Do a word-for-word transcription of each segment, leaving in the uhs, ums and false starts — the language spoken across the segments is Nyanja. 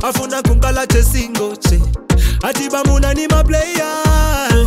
afuna kunkala che single che atiba muna ni ma player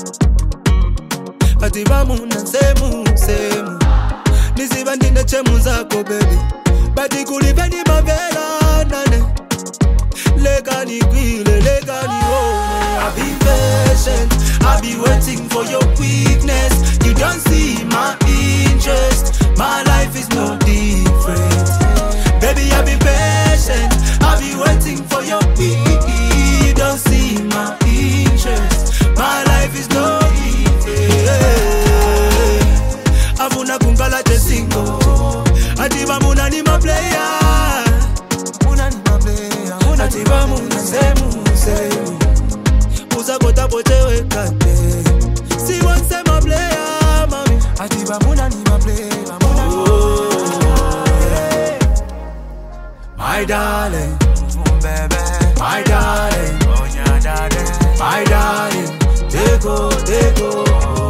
atiba muna semu semu niziba ndine chemu zako baby bati kuliveni mavela nane legani gwile legani oh I've been patient I've been waiting for your weakness you don't see my interest my life is no different baby I've been patient I've been waiting for your weakness you don't see my interest my life is no different afuna kunkala che single atiba muna ni ma player muna ni ma player atiba muna semu semu uza kota pochewe kate si one se ma player mami atiba muna ni ma player muna oh, yeah. My darling baby my darling oh yeah darling my darling they go they go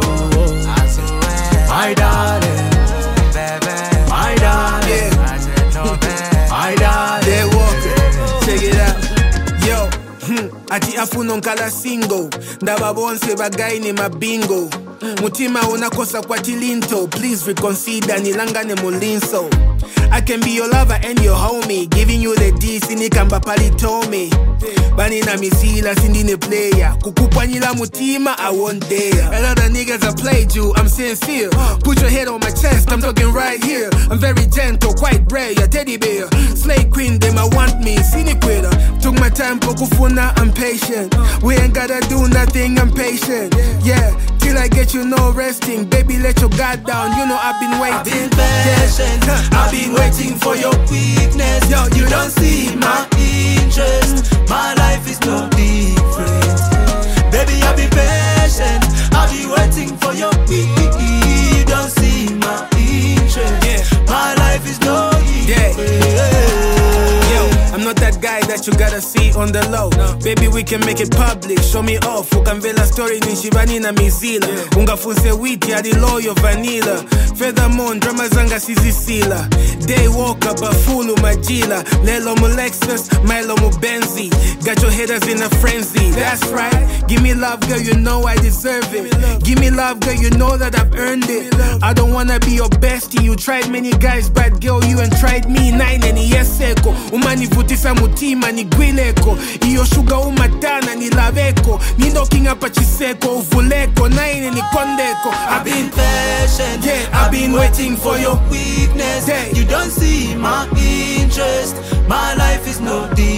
my darling, baby, my darling, yeah. I said no, baby, my darling. They walk, check it out, yo. Ati afuno nkala single, ndaba bonse bagaini mabingo. Mutima unakosa kwa tilinto, please reconsider nilangane mulinso. I can be your lover and your homie, giving you the D, sinikamba palitomi. Bani na misila, sindine player. Kukupanyila mutima, I won't dare. A lot of niggas I played you, I'm sincere. Put your head on my chest, I'm talking right here. I'm very gentle, quite rare, your teddy bear. Slay queen, them I want me, siniquita. Took my time, pokufuna, I'm patient. We ain't gotta do nothing, I'm patient. Yeah, till I get you no resting. Baby, let your guard down, you know I've been waiting. I've been patient, yeah. I've been waiting for your weakness. Yo, you don't see my interest. My life is no different. Baby, I've been patient. I've been waiting for your weakness. You don't see my interest. Yeah. My life is no different. Yeah. Yo, I'm not that guy that you gotta see on the low. No. Baby, we can make it public. Show me off. Ukamvela story ni shivani na mizila. Yeah. Ungafunse witi hadi loyo vanilla. Feathermon, drama zanga sizisila. Day walker, bafulu majila. Lelo mu Lexus, Milo mu Benzi. Got your haters in a frenzy. That's right. Give me love, girl, you know I deserve it. Give me love, girl, you know that I've earned it. I don't wanna be your bestie. You tried many guys, but girl, you ain't tried me. Nine and yeseko. Umani vutisa mutima ni gwileko. Iyo sugar umatana ni laveko. Ni knocking up a chiseko, uvuleko. Nine ni kondeko. I've been patient, yeah, I've been waiting for your weakness. You don't see my interest. My life is no different.